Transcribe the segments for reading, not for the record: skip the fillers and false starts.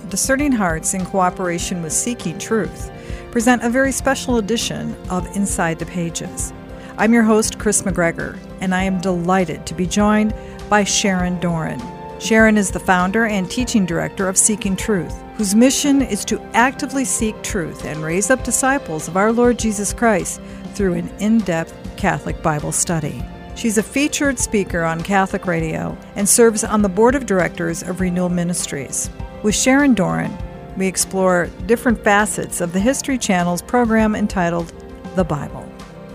Discerning Hearts, in cooperation with Seeking Truth, present a very special edition of Inside the Pages. I'm your host, Chris McGregor, and I am delighted to be joined by Sharon Doran. Sharon is the founder and teaching director of Seeking Truth, whose mission is to actively seek truth and raise up disciples of our Lord Jesus Christ through an in-depth Catholic Bible study. She's a featured speaker on Catholic radio and serves on the board of directors of Renewal Ministries. With Sharon Doran, we explore different facets of the History Channel's program entitled The Bible.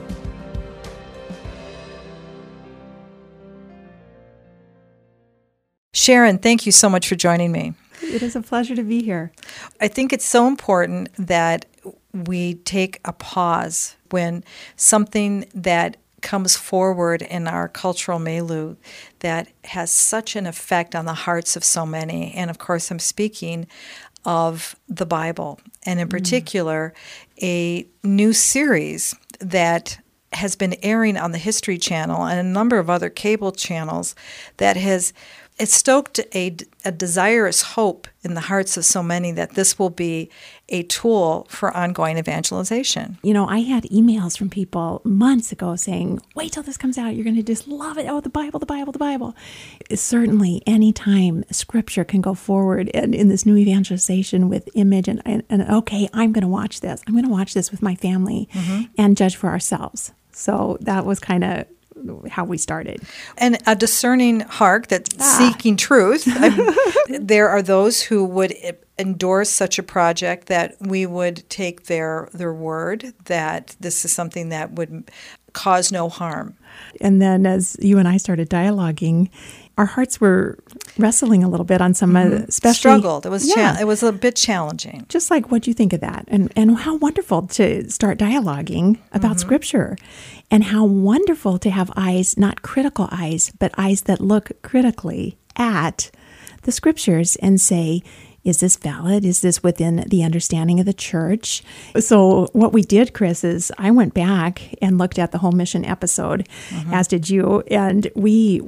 Sharon, thank you so much for joining me. It is a pleasure to be here. I think it's so important that we take a pause when something that comes forward in our cultural milieu that has such an effect on the hearts of so many. And of course, I'm speaking of the Bible, and in particular, a new series that has been airing on the History Channel and a number of other cable channels that has stoked a desirous hope in the hearts of so many that this will be a tool for ongoing evangelization. You know, I had emails from people months ago saying, wait till this comes out. You're going to just love it. Oh, the Bible, the Bible, the Bible. Certainly, anytime Scripture can go forward and in this new evangelization with image and okay, I'm going to watch this. I'm going to watch this with my family and judge for ourselves. So that was kind of how we started. And a discerning heart that's seeking truth. There are those who would endorse such a project that we would take their word that this is something that would cause no harm. And then as you and I started dialoguing, our hearts were wrestling a little bit on some, especially struggled. It was it was a bit challenging. Just like what you think of that, and how wonderful to start dialoguing about Scripture, and how wonderful to have eyes, not critical eyes, but eyes that look critically at the Scriptures and say, is this valid? Is this within the understanding of the church? So what we did, Chris, is I went back and looked at the whole mission episode, as did you, and we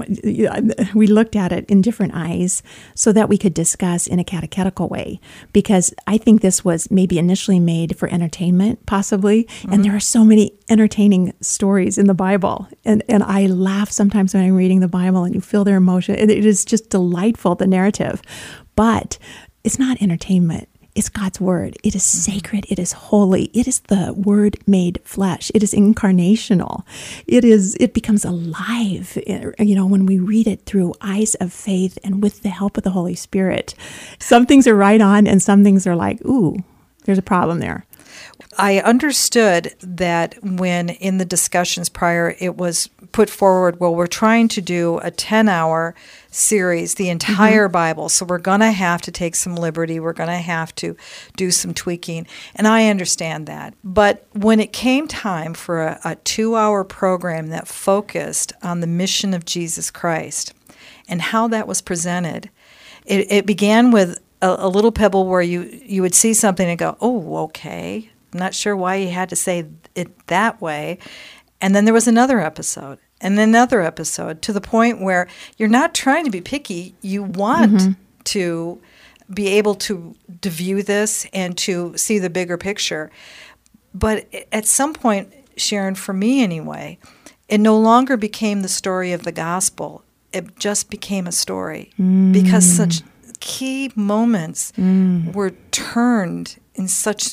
looked at it in different eyes so that we could discuss in a catechetical way, because I think this was maybe initially made for entertainment, possibly, and there are so many entertaining stories in the Bible, and I laugh sometimes when I'm reading the Bible and you feel their emotion. It is just delightful, the narrative. But it's not entertainment. It's God's Word. It is sacred. It is holy. It is the Word made flesh. It is incarnational. It becomes alive, when we read it through eyes of faith and with the help of the Holy Spirit. Some things are right on and some things are like, ooh, there's a problem there. I understood that when in the discussions prior, it was put forward, well, we're trying to do a 10-hour series, the entire Bible, so we're going to have to take some liberty. We're going to have to do some tweaking, and I understand that. But when it came time for a 2-hour program that focused on the mission of Jesus Christ and how that was presented, it began with a little pebble where you would see something and go, oh, okay. I'm not sure why you had to say it that way. And then there was another episode and another episode, to the point where you're not trying to be picky. You want to be able to view this and to see the bigger picture. But at some point, Sharon, for me anyway, it no longer became the story of the gospel. It just became a story because such key moments were turned in such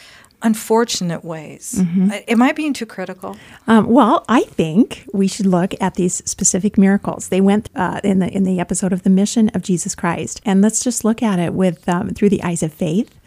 unfortunate ways. Am I being too critical? Well, I think we should look at these specific miracles. They went in the episode of the mission of Jesus Christ, and let's just look at it with through the eyes of faith.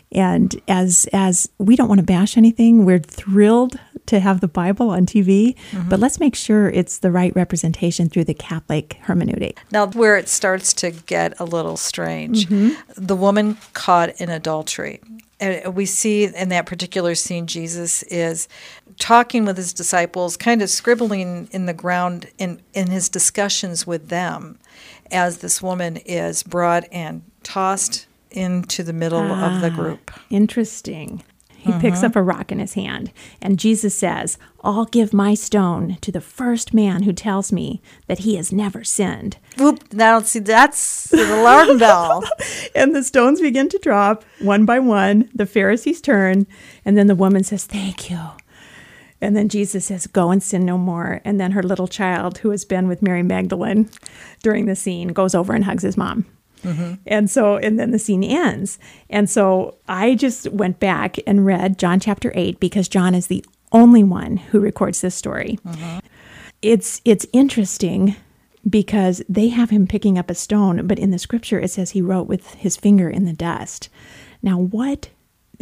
And as we don't want to bash anything, we're thrilled to have the Bible on TV, but let's make sure it's the right representation through the Catholic hermeneutic. Now, where it starts to get a little strange, the woman caught in adultery. And we see in that particular scene, Jesus is talking with his disciples, kind of scribbling in the ground in his discussions with them, as this woman is brought and tossed into the middle of the group. Interesting. He picks up a rock in his hand, and Jesus says, I'll give my stone to the first man who tells me that he has never sinned. Whoop, now see, that's the alarm bell. And the stones begin to drop one by one. The Pharisees turn, and then the woman says, "Thank you." And then Jesus says, "Go and sin no more." And then her little child, who has been with Mary Magdalene during the scene, goes over and hugs his mom. Mm-hmm. And then the scene ends. And so I just went back and read John chapter 8 because John is the only one who records this story. Mm-hmm. It's interesting because they have him picking up a stone, but in the scripture it says he wrote with his finger in the dust. Now, what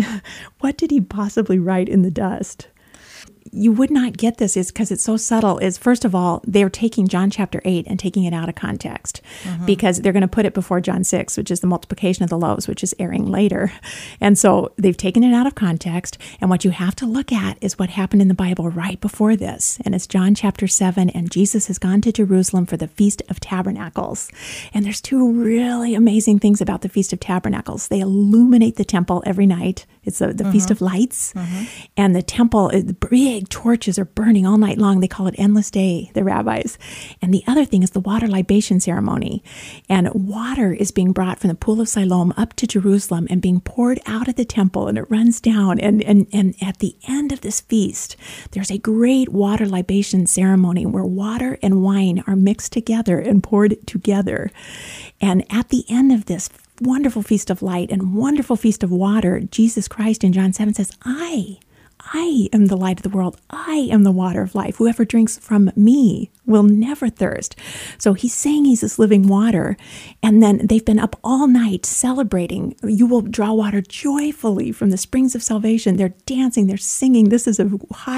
did he possibly write in the dust? You would not get this is because it's so subtle is, first of all, they're taking John chapter 8 and taking it out of context because they're going to put it before John 6, which is the multiplication of the loaves, which is airing later. And so they've taken it out of context. And what you have to look at is what happened in the Bible right before this. And it's John chapter 7. And Jesus has gone to Jerusalem for the Feast of Tabernacles. And there's two really amazing things about the Feast of Tabernacles. They illuminate the temple every night. It's the Feast of Lights. And the temple, the big torches are burning all night long. They call it Endless Day, the rabbis. And the other thing is the water libation ceremony. And water is being brought from the pool of Siloam up to Jerusalem and being poured out of the temple, and it runs down. And at the end of this feast, there's a great water libation ceremony where water and wine are mixed together and poured together. And at the end of this wonderful feast of light and wonderful feast of water, Jesus Christ in John 7 says, I am the light of the world. I am the water of life. Whoever drinks from me will never thirst. So he's saying he's this living water. And then they've been up all night celebrating. You will draw water joyfully from the springs of salvation. They're dancing. They're singing. This is a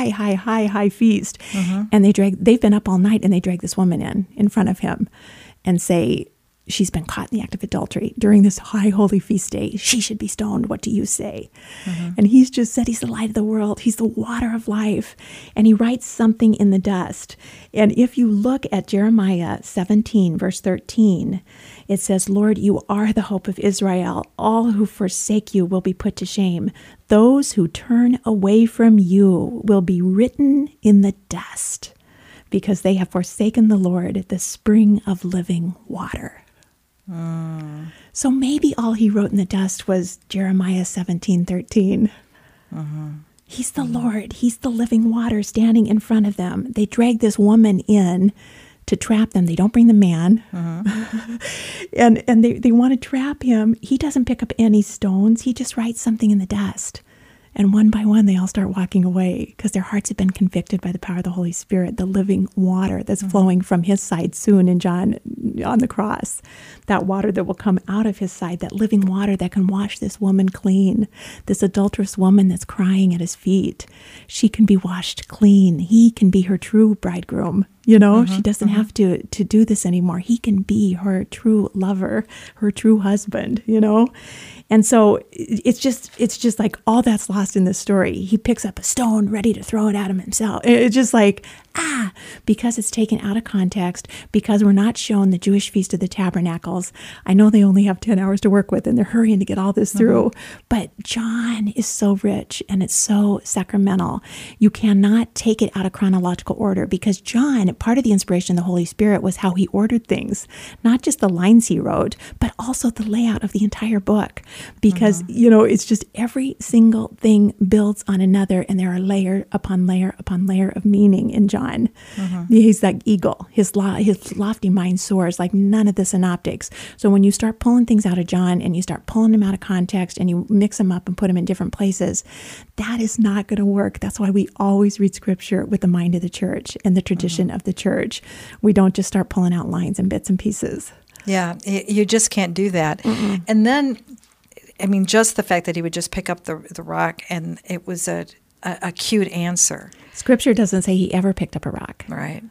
high feast. And they've been up all night, and they drag this woman in front of him and say, she's been caught in the act of adultery during this high holy feast day. She should be stoned. What do you say? And he's just said he's the light of the world. He's the water of life. And he writes something in the dust. And if you look at Jeremiah 17, verse 13, it says, "Lord, you are the hope of Israel. All who forsake you will be put to shame. Those who turn away from you will be written in the dust, because they have forsaken the Lord, the spring of living water." So maybe all he wrote in the dust was Jeremiah 17:13. He's the Lord. He's the living water standing in front of them. They drag this woman in to trap them. They don't bring the man. and they want to trap him. He doesn't pick up any stones. He just writes something in the dust. And one by one, they all start walking away because their hearts have been convicted by the power of the Holy Spirit, the living water that's flowing from his side soon in John on the cross. That water that will come out of his side, that living water that can wash this woman clean, this adulterous woman that's crying at his feet. She can be washed clean. He can be her true bridegroom. You know, she doesn't have to do this anymore. He can be her true lover, her true husband, you know. And so it's just like all that's lost in this story. He picks up a stone ready to throw it at him himself. It's just like, because it's taken out of context, because we're not shown the Jewish Feast of the Tabernacles. I know they only have 10 hours to work with, and they're hurrying to get all this through. But John is so rich, and it's so sacramental. You cannot take it out of chronological order, because John, part of the inspiration of the Holy Spirit was how he ordered things, not just the lines he wrote, but also the layout of the entire book. Because, you know, it's just every single thing builds on another, and there are layer upon layer upon layer of meaning in John. He's like eagle. His lofty mind soars like none of the synoptics. So when you start pulling things out of John and you start pulling them out of context and you mix them up and put them in different places, that is not going to work. That's why we always read Scripture with the mind of the church and the tradition of the church. We don't just start pulling out lines and bits and pieces. Yeah, you just can't do that. And then, I mean, just the fact that he would just pick up the rock and it was a cute answer. Scripture doesn't say he ever picked up a rock. Right.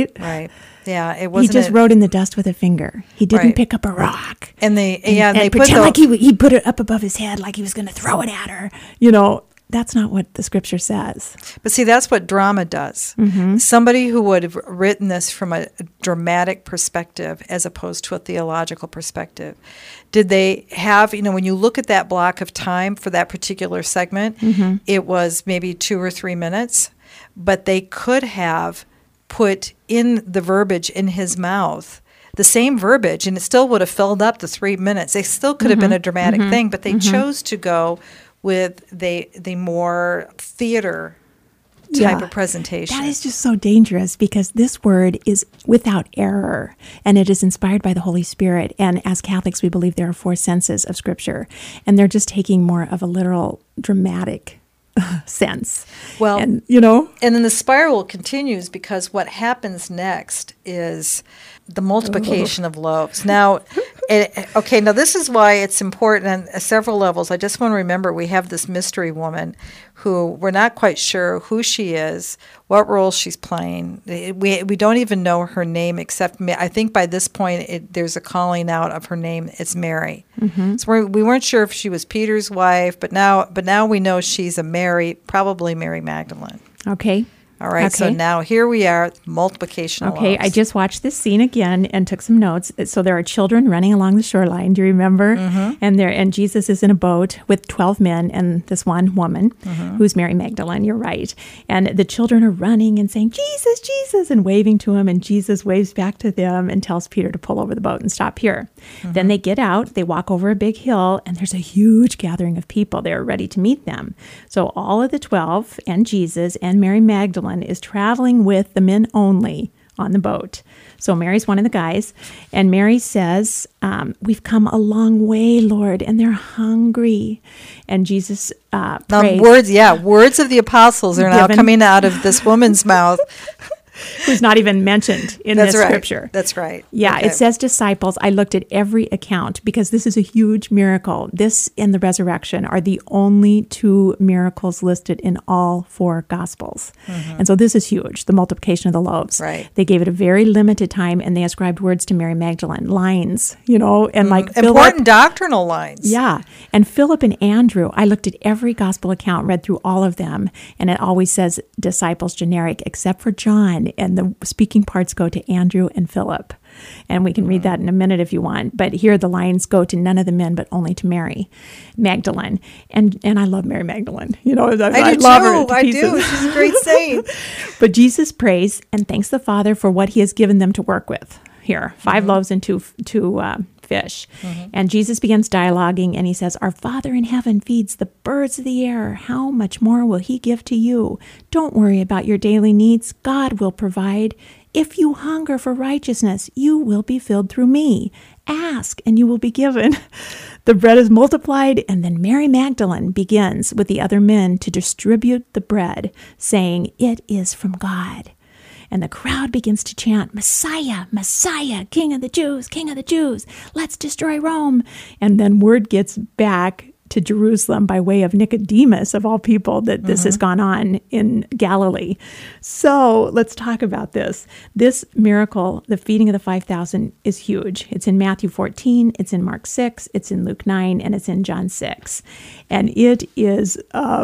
Yeah, it wasn't. He just wrote in the dust with a finger. He didn't pick up a rock. And they pretend like he put it up above his head, like he was going to throw it at her. You know, that's not what the Scripture says. But see, that's what drama does. Somebody who would have written this from a dramatic perspective as opposed to a theological perspective. Did they have, you know, when you look at that block of time for that particular segment, it was maybe 2 or 3 minutes, but they could have put in the verbiage in his mouth the same verbiage, and it still would have filled up the 3 minutes. They still could have been a dramatic thing, but they chose to go with the more theater type of presentation. That is just so dangerous because this word is without error and it is inspired by the Holy Spirit. And as Catholics, we believe there are 4 senses of Scripture, and they're just taking more of a literal, dramatic sense. Well, and then the spiral continues because what happens next is the multiplication of loaves. Now, now this is why it's important on several levels. I just want to remember we have this mystery woman who we're not quite sure who she is, what role she's playing. We don't even know her name, except I think by this point there's a calling out of her name. It's Mary. So we weren't sure if she was Peter's wife, but now we know she's a Mary, probably Mary Magdalene. Okay. All right, so now here we are, multiplication of loaves. I just watched this scene again and took some notes. So there are children running along the shoreline. Do you remember? And Jesus is in a boat with 12 men and this one woman who's Mary Magdalene. You're right. And the children are running and saying, "Jesus, Jesus," and waving to him. And Jesus waves back to them and tells Peter to pull over the boat and stop here. Then they get out. They walk over a big hill, and there's a huge gathering of people. They're ready to meet them. So all of the 12 and Jesus and Mary Magdalene is traveling with the men only on the boat. So Mary's one of the guys, and Mary says, "We've come a long way, Lord, and they're hungry." And Jesus prays. Words of the apostles are now coming out of this woman's mouth. Who's not even mentioned in this scripture. That's right. Yeah, okay. It says disciples. I looked at every account because this is a huge miracle. This and the resurrection are the only 2 miracles listed in all 4 Gospels. And so this is huge, the multiplication of the loaves. Right. They gave it a very limited time, and they ascribed words to Mary Magdalene, lines, and like important doctrinal lines. Yeah. And Philip and Andrew, I looked at every Gospel account, read through all of them, and it always says disciples generic, except for John. And the speaking parts go to Andrew and Philip. And we can read that in a minute if you want. But here the lines go to none of the men, but only to Mary Magdalene. And I love Mary Magdalene. I love her to pieces. I do. She's a great saint. But Jesus prays and thanks the Father for what he has given them to work with. Here, 5 loaves and two fish. And Jesus begins dialoguing, and he says, "Our Father in heaven feeds the birds of the air. How much more will he give to you? Don't worry about your daily needs. God will provide. If you hunger for righteousness, you will be filled through me. Ask, and you will be given." The bread is multiplied, and then Mary Magdalene begins with the other men to distribute the bread, saying, "It is from God." And the crowd begins to chant, "Messiah, Messiah, King of the Jews, King of the Jews, let's destroy Rome." And then word gets back to Jerusalem by way of Nicodemus, of all people, that this has gone on in Galilee. So let's talk about this. This miracle, the feeding of the 5,000, is huge. It's in Matthew 14, it's in Mark 6, it's in Luke 9, and it's in John 6. And it is...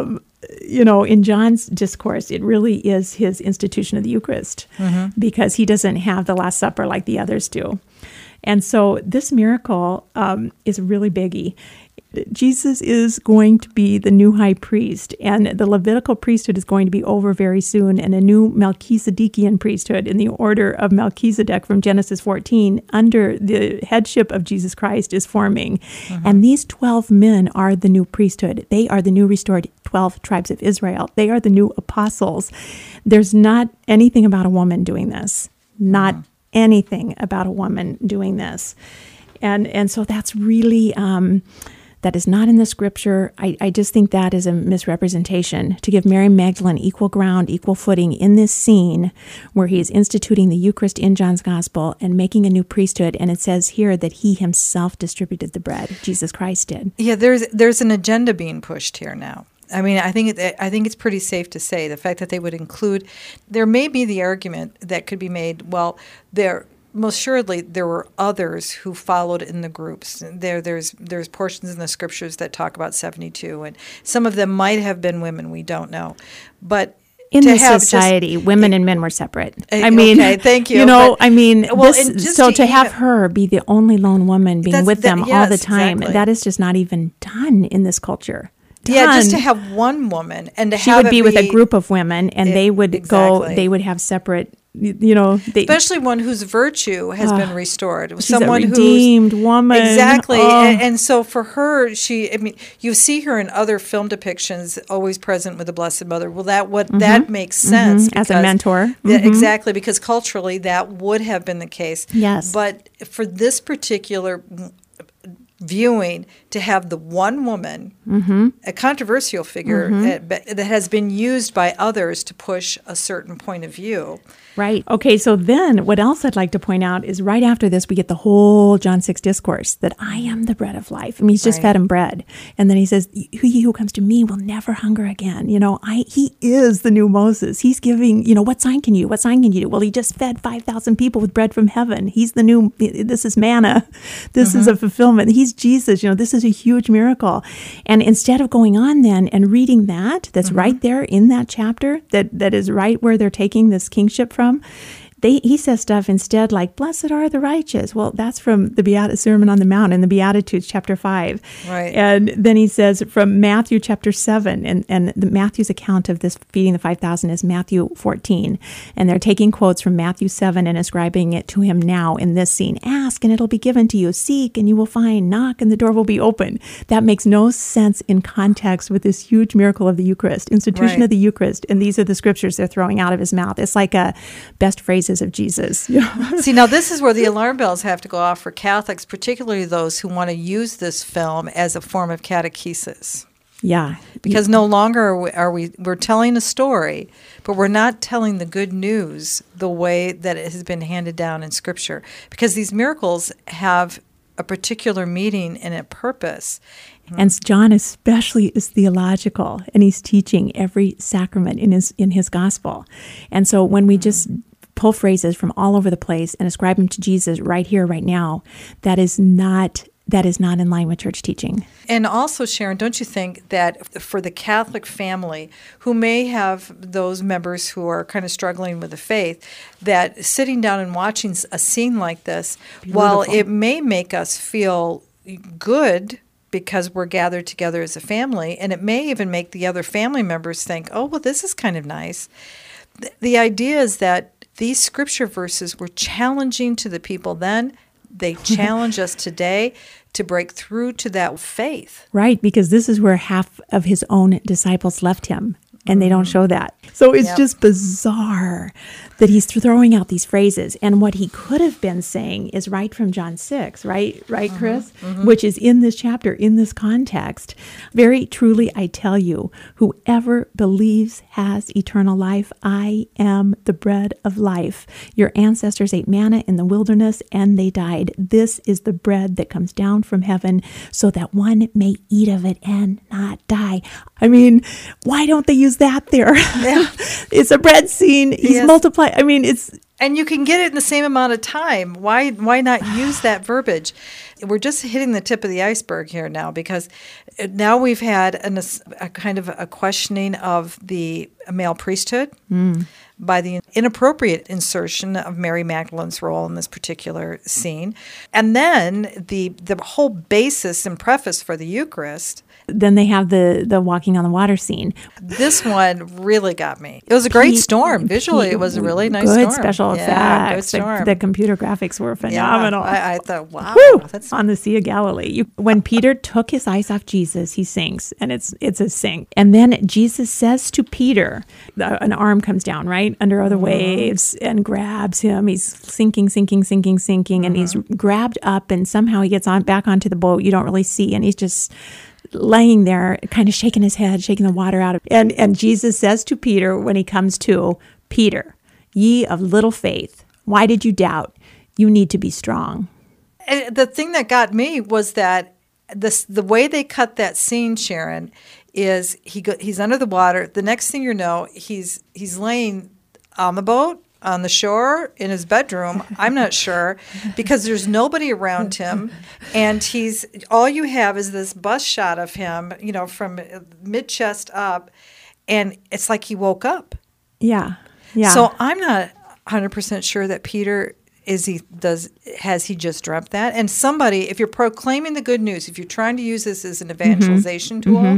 in John's discourse, it really is his institution of the Eucharist because he doesn't have the Last Supper like the others do. And so this miracle is really biggie. Jesus is going to be the new high priest, and the Levitical priesthood is going to be over very soon, and a new Melchizedekian priesthood in the order of Melchizedek from Genesis 14 under the headship of Jesus Christ is forming. And these 12 men are the new priesthood. They are the new restored 12 tribes of Israel. They are the new apostles. There's not anything about a woman doing this. Not anything about a woman doing this. And so that's really... that is not in the scripture. I just think that is a misrepresentation to give Mary Magdalene equal ground, equal footing in this scene where he is instituting the Eucharist in John's Gospel and making a new priesthood. And it says here that he himself distributed the bread. Jesus Christ did. Yeah, there's an agenda being pushed here now. I mean, I think it's pretty safe to say the fact that they would include. There may be the argument that could be made. Well, most assuredly, there were others who followed in the groups. There's portions in the scriptures that talk about 72, and some of them might have been women. We don't know, but in this society, women and men were separate. I mean, okay, thank you. To have her be the only lone woman being with them all the time, that is just not even done in this culture. Yeah, just to have one woman and to she have would be with a group of women, and they would go. They would have separate especially one whose virtue has been restored. She's someone a redeemed woman. Exactly. And so for her, you see her in other film depictions, always present with the Blessed Mother. Well, that makes sense. As a mentor. Exactly, because culturally that would have been the case. Yes. But for this particular viewing, to have the one woman, a controversial figure that has been used by others to push a certain point of view. Right. Okay, so then what else I'd like to point out is right after this, we get the whole John 6 discourse that I am the bread of life. I mean, he's just fed him bread. And then he says, he who comes to me will never hunger again. He is the new Moses. He's giving, what sign can you do? Well, he just fed 5,000 people with bread from heaven. He's the new, this is manna. This is a fulfillment. He's Jesus. This is a huge miracle. And instead of going on then and reading that's right there in that chapter, that is right where they're taking this kingship from, he says stuff instead like, blessed are the righteous. Well, that's from the Sermon on the Mount in the Beatitudes, chapter 5. Right. And then he says from Matthew chapter 7, and Matthew's account of this feeding the 5,000 is Matthew 14. And they're taking quotes from Matthew 7 and ascribing it to him now in this scene. Ask and it'll be given to you. Seek and you will find. Knock and the door will be open. That makes no sense in context with this huge miracle of the Eucharist, institution of the Eucharist. And these are the scriptures they're throwing out of his mouth. It's like a best phrases of Jesus. See, now this is where the alarm bells have to go off for Catholics, particularly those who want to use this film as a form of catechesis. Yeah. Because no longer we're telling a story, but we're not telling the good news the way that it has been handed down in Scripture. Because these miracles have a particular meaning and a purpose. And John especially is theological, and he's teaching every sacrament in his gospel. And so when we just pull phrases from all over the place and ascribe them to Jesus right here, right now, that is not in line with church teaching. And also, Sharon, don't you think that for the Catholic family who may have those members who are kind of struggling with the faith, that sitting down and watching a scene like this, while it may make us feel good because we're gathered together as a family, and it may even make the other family members think, oh, well, this is kind of nice. The idea is that these scripture verses were challenging to the people then. They challenge us today to break through to that faith. Right, because this is where half of his own disciples left him, and they don't show that. So it's just bizarre that he's throwing out these phrases. And what he could have been saying is right from John 6, right, Chris? Which is in this chapter, in this context. Very truly, I tell you, whoever believes has eternal life. I am the bread of life. Your ancestors ate manna in the wilderness and they died. This is the bread that comes down from heaven so that one may eat of it and not die. I mean, why don't they use that there? Yeah. It's a bread scene. He's multiplied. I mean, and you can get it in the same amount of time. Why not use that verbiage? We're just hitting the tip of the iceberg here now, because now we've had a kind of a questioning of the male priesthood by the inappropriate insertion of Mary Magdalene's role in this particular scene. And then the whole basis and preface for the Eucharist. Then they have the walking on the water scene. This one really got me. It was a great storm. Visually, it was a really nice storm. Good special effects. Good storm. The computer graphics were phenomenal. Yeah, I thought, wow. That's on the Sea of Galilee. When Peter took his eyes off Jesus, he sinks, and it's a sink. And then Jesus says to Peter, an arm comes down, right, under the waves and grabs him. He's sinking, and he's grabbed up, and somehow he gets back onto the boat. You don't really see, and he's just laying there, kind of shaking his head, shaking the water out of him. And Jesus says to Peter when he comes to, Peter, ye of little faith, why did you doubt? You need to be strong. And the thing that got me was that the way they cut that scene, Sharon, is he's under the water. The next thing you know, he's laying on the boat, on the shore, in his bedroom, I'm not sure, because there's nobody around him, and all you have is this bust shot of him, from mid-chest up, and it's like he woke up. Yeah. So I'm not 100% sure that Peter has he just dreamt that? And somebody, if you're proclaiming the good news, if you're trying to use this as an evangelization tool,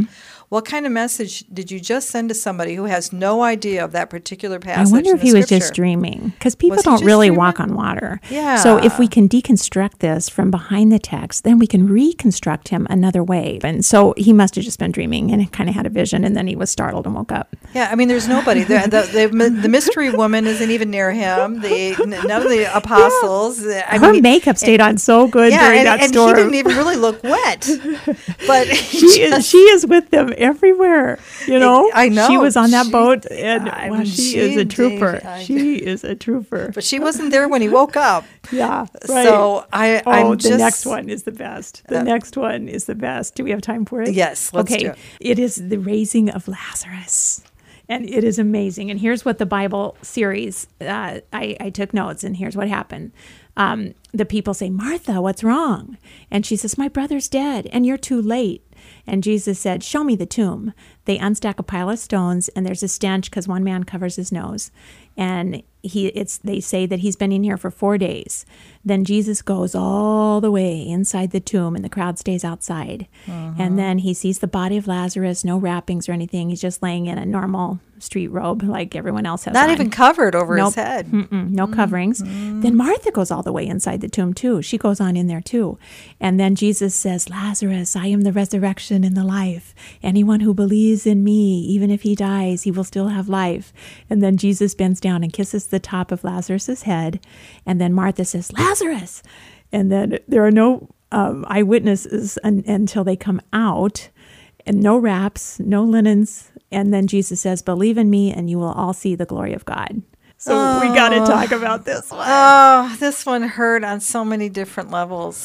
what kind of message did you just send to somebody who has no idea of that particular passage? I wonder in if the he was Scripture? just dreaming, because people Was he don't just really dreaming? walk on water. Yeah. So if we can deconstruct this from behind the text, then we can reconstruct him another way. And so he must have just been dreaming and kind of had a vision, and then he was startled and woke up. Yeah, I mean, there's nobody. The mystery woman isn't even near him. None of the apostles. I Her mean, makeup stayed on so good during that and storm. he didn't even really look wet. But she is with them everywhere. You know, I know. She was on that She- boat, and I well, mean, she is a trooper. I- She is a trooper. But she wasn't there when he woke up. Yeah, right. So I'm just. the next one is the best. The next one is the best. Do we have time for it? Yes, let's okay. do it. It is the raising of Lazarus. And it is amazing. And here's what the Bible series, I took notes, and here's what happened. The people say, Martha, what's wrong? And she says, my brother's dead, and you're too late. And Jesus said, show me the tomb. They unstack a pile of stones, and there's a stench because one man covers his nose. And they say that he's been in here for 4 days. Then Jesus goes all the way inside the tomb, and the crowd stays outside. And then he sees the body of Lazarus, no wrappings or anything. He's just laying in a normal street robe like everyone else has Not on. even covered over Nope. his head. No coverings. Then Martha goes all the way inside the tomb too. She goes on in there too. And then Jesus says, Lazarus, I am the resurrection and the life. Anyone who believes in me, even if he dies, he will still have life. And then Jesus bends down and kisses the top of Lazarus's head. And then Martha says, Lazarus. And then there are no eyewitnesses until they come out. And no wraps, no linens. And then Jesus says, believe in me and you will all see the glory of God. So we got to talk about this one. Oh, this one hurt on so many different levels.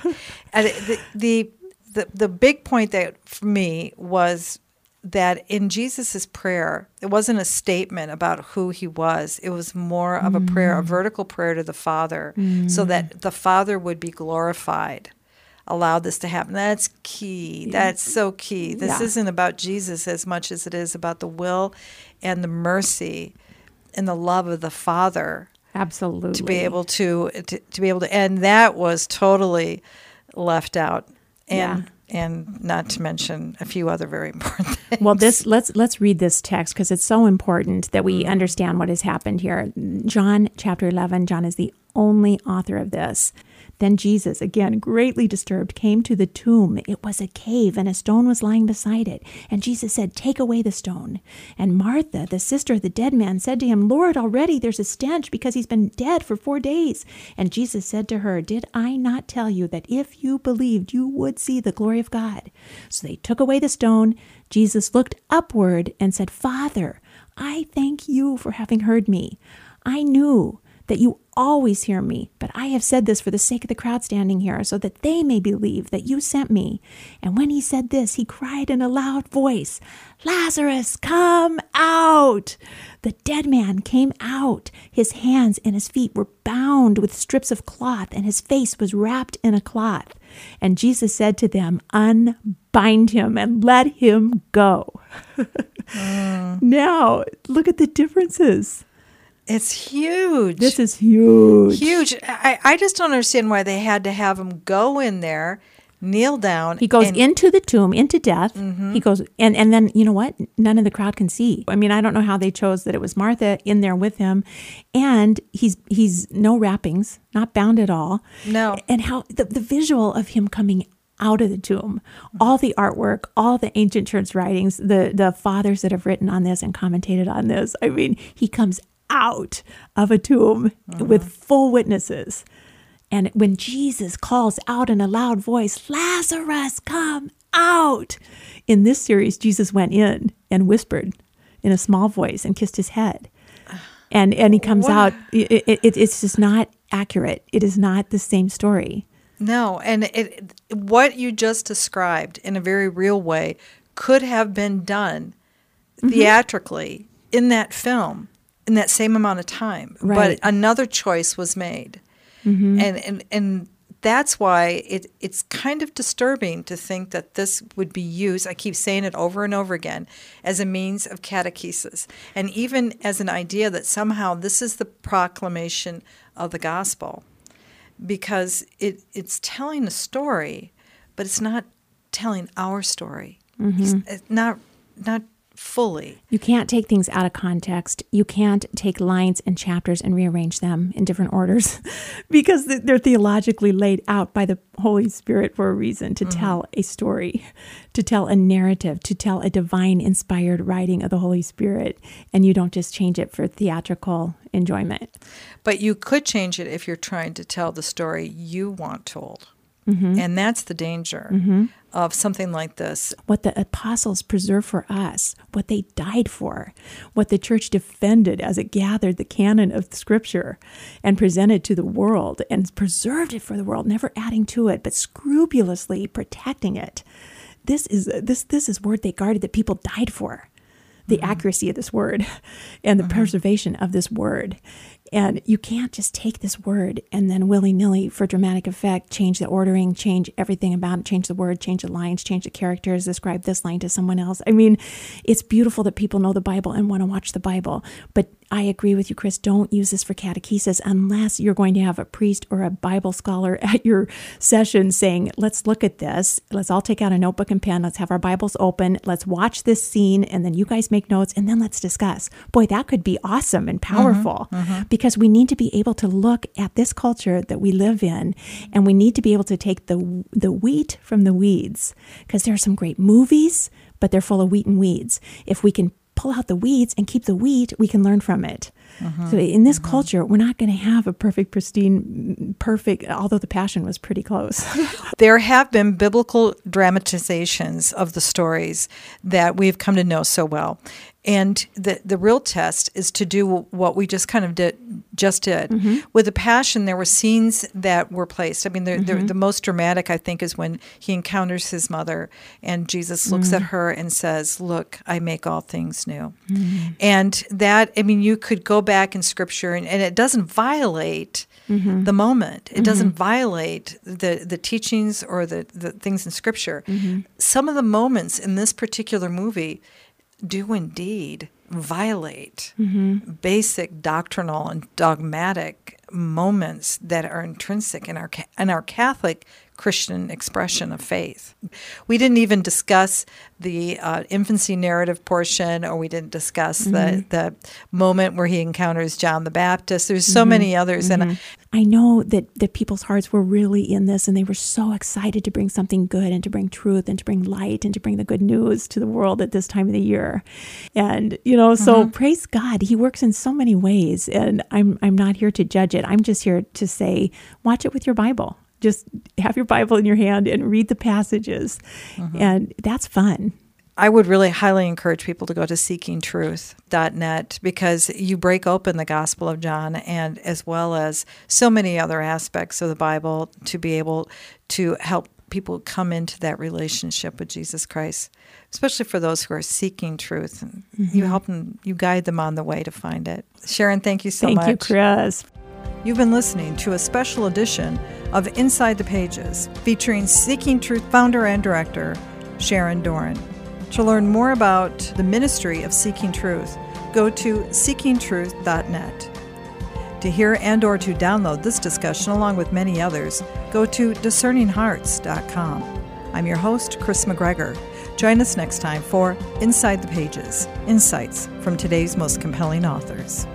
The big point that for me was that in Jesus's prayer, it wasn't a statement about who he was. It was more of a prayer, a vertical prayer to the Father, so that the Father would be glorified. Allow this to happen. That's key. That's so key. This isn't about Jesus as much as it is about the will and the mercy and the love of the Father. Absolutely. To be able to and that was totally left out. And not to mention a few other very important things. Well, let's read this text because it's so important that we understand what has happened here. John chapter 11, John is the only author of this. Then Jesus, again, greatly disturbed, came to the tomb. It was a cave, and a stone was lying beside it. And Jesus said, take away the stone. And Martha, the sister of the dead man, said to him, Lord, already there's a stench because he's been dead for 4 days. And Jesus said to her, did I not tell you that if you believed, you would see the glory of God? So they took away the stone. Jesus looked upward and said, Father, I thank you for having heard me. I knew that you always hear me, but I have said this for the sake of the crowd standing here, so that they may believe that you sent me. And when he said this, he cried in a loud voice, Lazarus, come out! The dead man came out. His hands and his feet were bound with strips of cloth, and his face was wrapped in a cloth. And Jesus said to them, unbind him and let him go. Now, look at the differences. It's huge. This is huge. Huge. I just don't understand why they had to have him go in there, kneel down. He goes into the tomb, into death. He goes, and then, you know what? None of the crowd can see. I mean, I don't know how they chose that it was Martha in there with him. And he's no wrappings, not bound at all. No. And how the visual of him coming out of the tomb, all the artwork, all the ancient church writings, the fathers that have written on this and commentated on this. I mean, he comes out of a tomb with full witnesses. And when Jesus calls out in a loud voice, Lazarus, come out. In this series, Jesus went in and whispered in a small voice and kissed his head. And he comes out. It's just not accurate. It is not the same story. No. And what you just described in a very real way could have been done theatrically in that film in that same amount of time. Right. But another choice was made. And that's why it's kind of disturbing to think that this would be used, I keep saying it over and over again, as a means of catechesis. And even as an idea that somehow this is the proclamation of the gospel. Because it's telling a story, but it's not telling our story. not fully. You can't take things out of context. You can't take lines and chapters and rearrange them in different orders because they're theologically laid out by the Holy Spirit for a reason, to tell a story, to tell a narrative, to tell a divine inspired writing of the Holy Spirit. And you don't just change it for theatrical enjoyment. But you could change it if you're trying to tell the story you want told. And that's the danger of something like this. What the apostles preserved for us, what they died for, what the church defended as it gathered the canon of Scripture and presented to the world and preserved it for the world, never adding to it, but scrupulously protecting it. This is word they guarded, that people died for. The accuracy of this word and the preservation of this word. And you can't just take this word and then willy-nilly for dramatic effect change the ordering, change everything about it, change the word, change the lines, change the characters, ascribe this line to someone else. I mean, it's beautiful that people know the Bible and want to watch the Bible. But I agree with you, Chris, don't use this for catechesis unless you're going to have a priest or a Bible scholar at your session saying, let's look at this. Let's all take out a notebook and pen. Let's have our Bibles open. Let's watch this scene, and then you guys make notes, and then let's discuss. Boy, that could be awesome and powerful because we need to be able to look at this culture that we live in, and we need to be able to take the wheat from the weeds, because there are some great movies, but they're full of wheat and weeds. If we can pull out the weeds and keep the wheat, we can learn from it. So in this culture, we're not going to have a perfect, although the Passion was pretty close. There have been biblical dramatizations of the stories that we've come to know so well. And the real test is to do what we just kind of did. With the Passion, there were scenes that were placed. I mean, the most dramatic, I think, is when he encounters his mother and Jesus looks at her and says, "Look, I make all things new." And that, I mean, you could go back in Scripture and it doesn't violate the moment. It doesn't violate the teachings or the things in Scripture. Some of the moments in this particular movie do indeed violate basic doctrinal and dogmatic moments that are intrinsic in our Catholic Christian expression of faith. We didn't even discuss the infancy narrative portion, or we didn't discuss the moment where he encounters John the Baptist. There's so many others. And I know that people's hearts were really in this, and they were so excited to bring something good and to bring truth and to bring light and to bring the good news to the world at this time of the year. And, so praise God. He works in so many ways, and I'm not here to judge it. I'm just here to say, watch it with your Bible. Just have your Bible in your hand and read the passages. And that's fun. I would really highly encourage people to go to seekingtruth.net, because you break open the Gospel of John, and as well as so many other aspects of the Bible, to be able to help people come into that relationship with Jesus Christ, especially for those who are seeking truth. And you help them, you guide them on the way to find it. Sharon, thank you so much. Thank you, Chris. You've been listening to a special edition of Inside the Pages, featuring Seeking Truth founder and director, Sharon Doran. To learn more about the ministry of Seeking Truth, go to seekingtruth.net. To hear and or to download this discussion along with many others, go to discerninghearts.com. I'm your host, Chris McGregor. Join us next time for Inside the Pages, insights from today's most compelling authors.